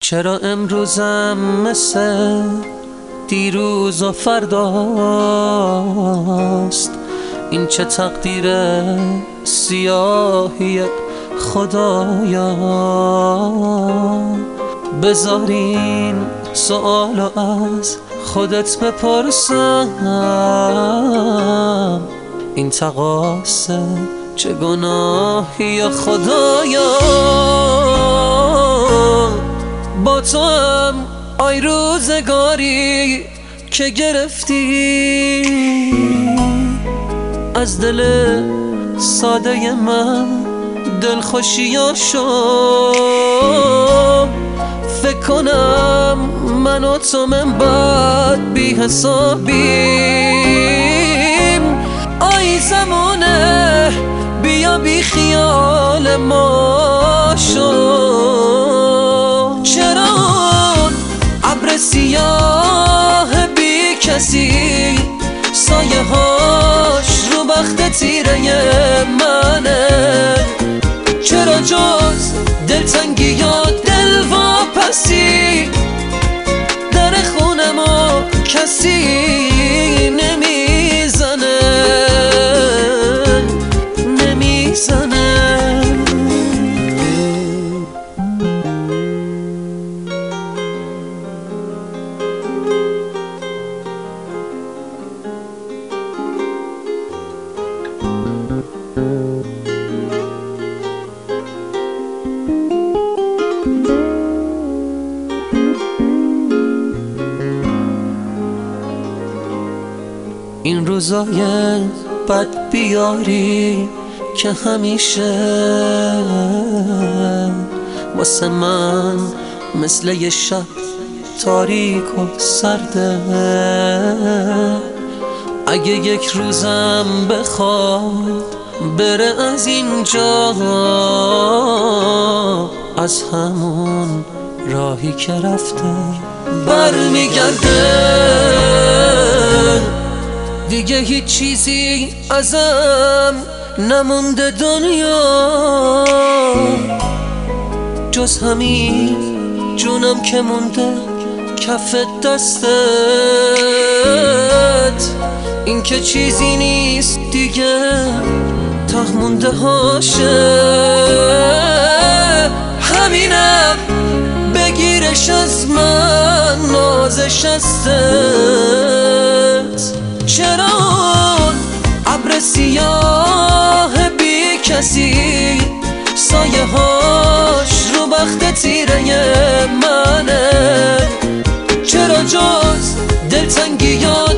چرا امروزم مثل دیروز و فرداست؟ این چه تقدیر سیاهی خدایا. بذارین سوالو از خودت بپرسم، این تقاصه چه گناهی خدایا. با تو هم آی روزگاری که گرفتی از دل ساده من دلخوشیاشو. فکر کنم من و تو من بعد بی حسابیم. آی زمانه بیا بی خیال ما شو. چرا ابر سیاه بی کسی سایه هاش رو بخت تیره منه؟ چرا جز دلتنگی یا دل واپسی در خونه ما کسی نمیزنه؟ این روزای بد بیاری که همیشه واسه من مثل یه شب تاریک و سرده. اگه یک روزم بخواد بره از اینجا، از همون راهی که رفته برمیگرده. دیگه هیچ چیزی ازم نمونده دنیا، جز همین جونم که مونده کف دستت. این که چیزی نیست دیگه ته مونده هاشه. همینم بگیرش از من نازش هستت. چرا ابر سیاه بی کسی سایه هاش رو بخت تیره منه؟ چرا جز دلتنگی یا